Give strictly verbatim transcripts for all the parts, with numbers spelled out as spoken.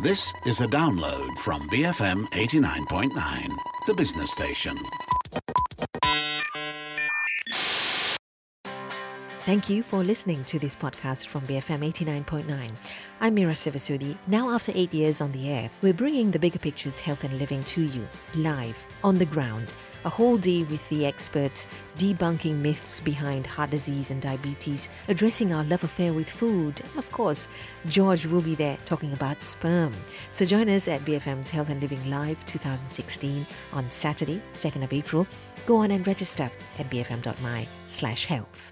This is a download from B F M eighty-nine point nine, the business station. Thank you for listening to this podcast from B F M eighty-nine point nine. I'm Mira Sivasudi. Now, after eight years on the air, we're bringing the Bigger Pictures Health and Living to you, live, on the ground. A whole day with the experts, debunking myths behind heart disease and diabetes, addressing our love affair with food. And of course, George will be there talking about sperm. So join us at B F M's Health and Living Live twenty sixteen on Saturday, second of April. Go on and register at bfm.my slash health.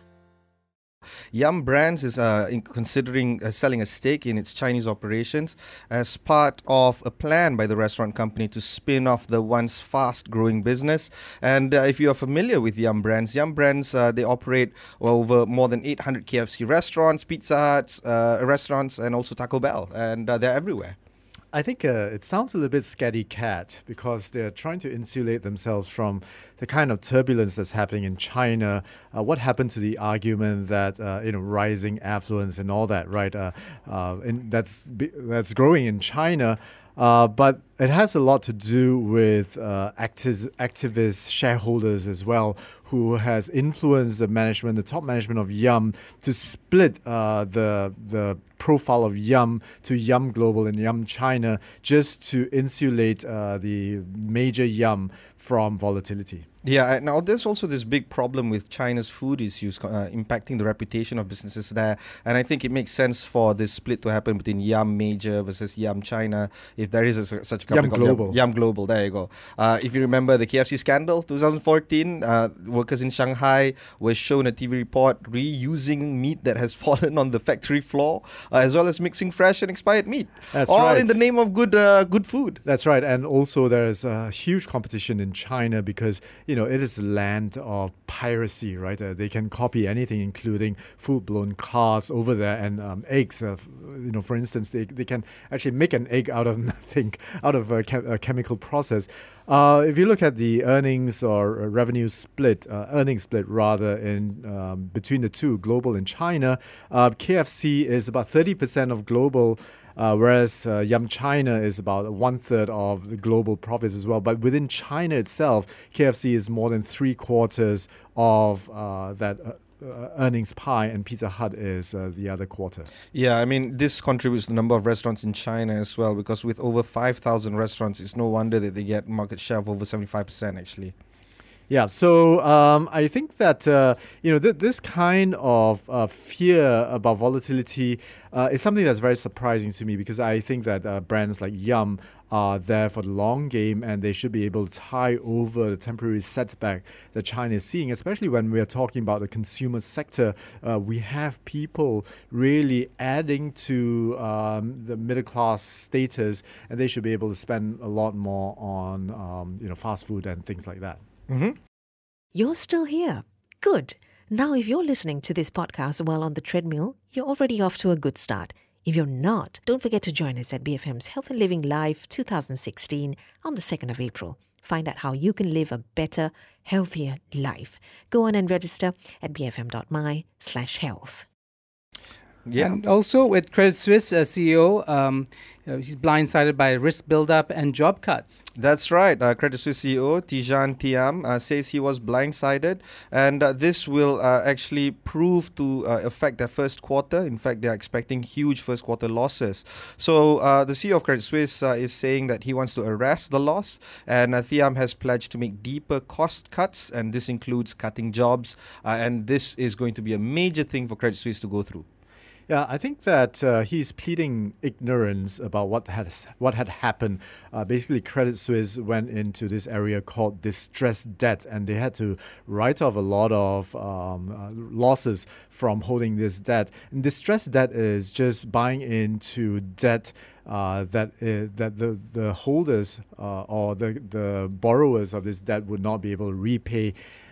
Yum Brands is uh, in considering uh, selling a stake in its Chinese operations as part of a plan by the restaurant company to spin off the once fast-growing business. And uh, if you are familiar with Yum Brands, Yum Brands, uh, they operate over more than eight hundred K F C restaurants, Pizza Huts, uh, restaurants, and also Taco Bell. And uh, they're everywhere. I think uh, it sounds a little bit scaredy cat because they're trying to insulate themselves from the kind of turbulence that's happening in China. Uh, what happened to the argument that uh, you know rising affluence and all that, right? Uh, uh, and that's that's growing in China. Uh, but it has a lot to do with uh, activists, activist shareholders as well, who has influenced the management, the top management of Yum, to split uh, the the profile of Yum to Yum Global and Yum China, just to insulate uh, the major Yum from volatility. Yeah, now there's also this big problem with China's food issues uh, impacting the reputation of businesses there. And I think it makes sense for this split to happen between Yum Major versus Yum China, if there is a, such a company Yum called Global. Yum, Yum Global, there you go. Uh, if you remember the K F C scandal, twenty fourteen, uh, workers in Shanghai were shown a T V report reusing meat that has fallen on the factory floor, uh, as well as mixing fresh and expired meat. That's all right. in the name of good, uh, good food. That's right. And also there's a huge competition in China because, you know, it is a land of piracy, right? Uh, they can copy anything, including full-blown cars over there and um, eggs. Uh, you know, for instance, they, they can actually make an egg out of nothing, out of a, chem- a chemical process. Uh, if you look at the earnings or uh, revenue split, uh, earnings split rather, in um, between the two, global and China, uh, K F C is about thirty percent of global. Uh, whereas uh, Yum China is about one third of the global profits as well. But within China itself, K F C is more than three quarters of uh, that uh, uh, earnings pie, and Pizza Hut is uh, the other quarter. Yeah, I mean, this contributes to the number of restaurants in China as well, because with over five thousand restaurants, it's no wonder that they get market share of over seventy-five percent actually. Yeah, so um, I think that uh, you know th- this kind of uh, fear about volatility uh, is something that's very surprising to me, because I think that uh, brands like Yum are there for the long game, and they should be able to tie over the temporary setback that China is seeing, especially when we are talking about the consumer sector. Uh, we have people really adding to um, the middle class status, and they should be able to spend a lot more on um, you know fast food and things like that. Mm-hmm. You're still here. Good. Now, if you're listening to this podcast while on the treadmill, you're already off to a good start. If you're not, don't forget to join us at B F M's Health and Living Live twenty sixteen on the second of April. Find out how you can live a better, healthier life. Go on and register at bfm.my slash health. Yeah. And also with Credit Suisse uh, C E O, um, uh, he's blindsided by risk buildup and job cuts. That's right. Uh, Credit Suisse C E O Tidjane Thiam uh, says he was blindsided, and uh, this will uh, actually prove to uh, affect their first quarter. In fact, they are expecting huge first quarter losses. So uh, the C E O of Credit Suisse uh, is saying that he wants to arrest the loss, and uh, Thiam has pledged to make deeper cost cuts, and this includes cutting jobs, uh, and this is going to be a major thing for Credit Suisse to go through. Yeah, I think that uh, he's pleading ignorance about what had what had happened. Uh, basically, Credit Suisse went into this area called distressed debt, and they had to write off a lot of um, uh, losses from holding this debt. And distressed debt is just buying into debt uh, that uh, that the the holders uh, or the the borrowers of this debt would not be able to repay.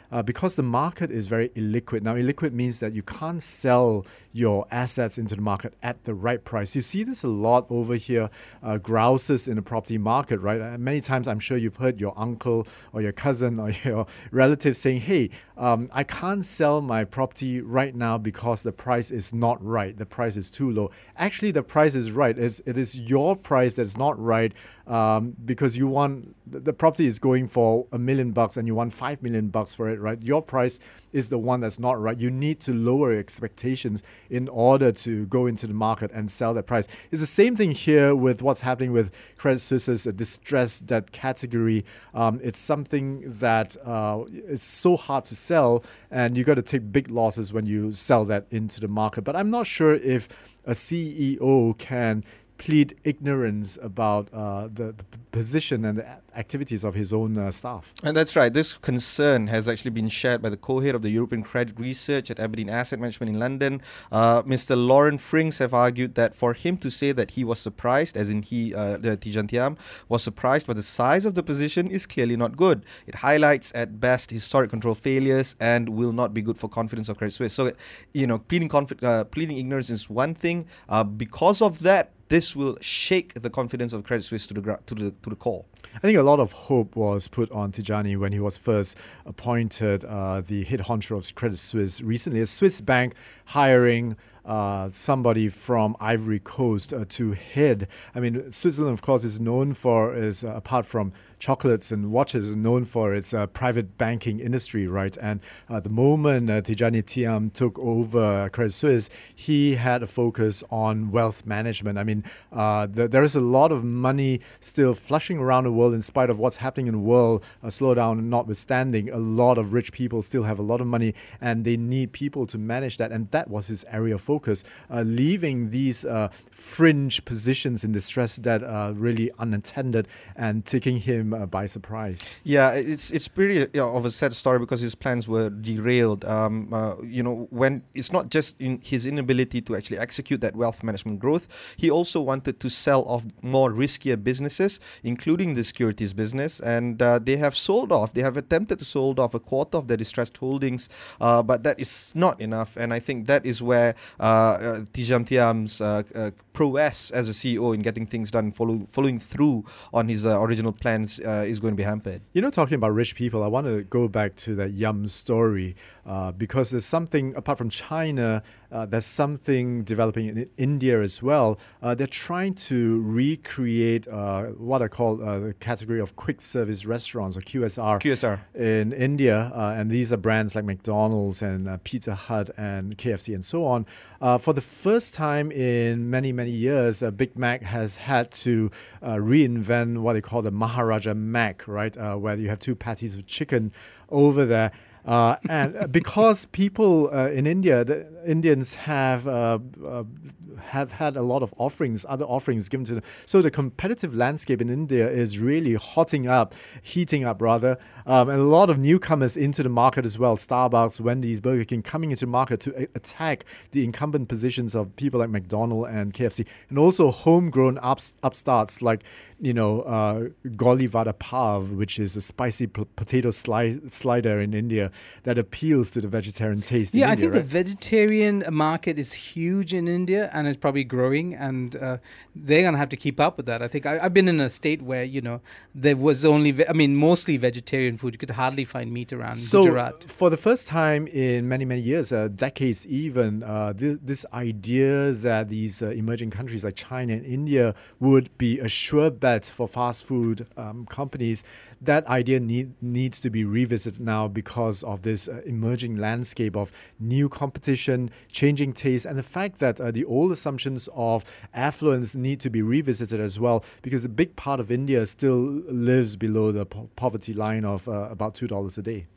uh, because the market is very illiquid. Now, illiquid means that you can't sell your assets into the market at the right price. You see this a lot over here, uh, grouses in the property market, right? Uh, many times I'm sure you've heard your uncle or your cousin or your relative saying, hey, um, I can't sell my property right now because the price is not right. The price is too low. Actually, the price is right. It's, it is your price that's not right um, because you want, the property is going for a million bucks and you want five million bucks for it, right? Your price is the one that's not right. You need to lower your expectations in order to go into the market and sell that price. It's the same thing here with what's happening with Credit Suisse's uh, distressed debt category. Um, it's something that uh, is so hard to sell, and you got to take big losses when you sell that into the market. But I'm not sure if a C E O can plead ignorance about uh, the, the position and the activities of his own uh, staff. And that's right. This concern has actually been shared by the co-head of the European Credit Research at Aberdeen Asset Management in London. Uh, Mister Lauren Frings have argued that for him to say that he was surprised, as in he, uh, the Tidjane Thiam, was surprised by the size of the position is clearly not good. It highlights at best historic control failures and will not be good for confidence of Credit Suisse. So, you know, pleading, confi- uh, pleading ignorance is one thing. Uh, because of that, this will shake the confidence of Credit Suisse to the gra- to the to the core. I think a lot of hope was put on Tidjane when he was first appointed uh, the head honcho of Credit Suisse recently. A Swiss bank hiring uh, somebody from Ivory Coast uh, to head. I mean, Switzerland, of course, is known for is uh, apart from chocolates and watches, is known for its uh, private banking industry, right? And uh, the moment uh, Tidjane Thiam took over Credit Suisse, he had a focus on wealth management. I mean, uh, the, there is a lot of money still flushing around the world in spite of what's happening in the world, a slowdown notwithstanding. A lot of rich people still have a lot of money and they need people to manage that. And that was his area of focus, uh, leaving these uh, fringe positions in distress that are really unattended and taking him uh, by surprise. Yeah, it's it's pretty you know, of a sad story because his plans were derailed. Um, uh, you know, when it's not just in his inability to actually execute that wealth management growth, he also wanted to sell off more riskier businesses, including the securities business, and uh, they have sold off. They have attempted to sold off a quarter of their distressed holdings, uh, but that is not enough. And I think that is where uh, uh, Tidjane Thiam's uh, uh, prowess as a C E O in getting things done, follow, following through on his uh, original plans uh, is going to be hampered. You know, talking about rich people, I want to go back to that Yum story uh, because there's something, apart from China, uh, there's something developing in India as well. Uh, they're trying to recreate uh, what I call uh, the category of quick service restaurants, or Q S R, Q S R. in India. Uh, and these are brands like McDonald's and uh, Pizza Hut and K F C and so on. Uh, for the first time in many, many years, uh, Big Mac has had to uh, reinvent what they call the Maharaja Mac, right? Uh, where you have two patties of chicken over there. Uh, and because people uh, in India, the Indians have uh, uh, have had a lot of offerings, other offerings given to them. So the competitive landscape in India is really hotting up, heating up rather, um, and a lot of newcomers into the market as well. Starbucks, Wendy's, Burger King coming into the market to a- attack the incumbent positions of people like McDonald's and K F C, and also homegrown ups- upstarts like, you know, uh, Goli Vada Pav, which is a spicy p- potato sli- slider in India that appeals to the vegetarian taste. Yeah, in I India, think right? the vegetarian market is huge in India and it's probably growing, and uh, they're going to have to keep up with that. I think I, I've been in a state where, you know, there was only, ve- I mean, mostly vegetarian food. You could hardly find meat around So, Gujarat. for the first time in many, many years, uh, decades even, uh, th- this idea that these uh, emerging countries like China and India would be a sure bet for fast food um, companies, that idea need, needs to be revisited now because of this uh, emerging landscape of new competition, changing tastes, and the fact that uh, the old assumptions of affluence need to be revisited as well, because a big part of India still lives below the po- poverty line of uh, about two dollars a day.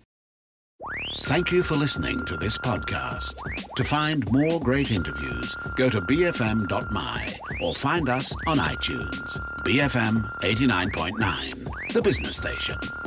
Thank you for listening to this podcast. To find more great interviews, go to b f m dot m y or find us on iTunes. B F M eighty-nine point nine, the business station.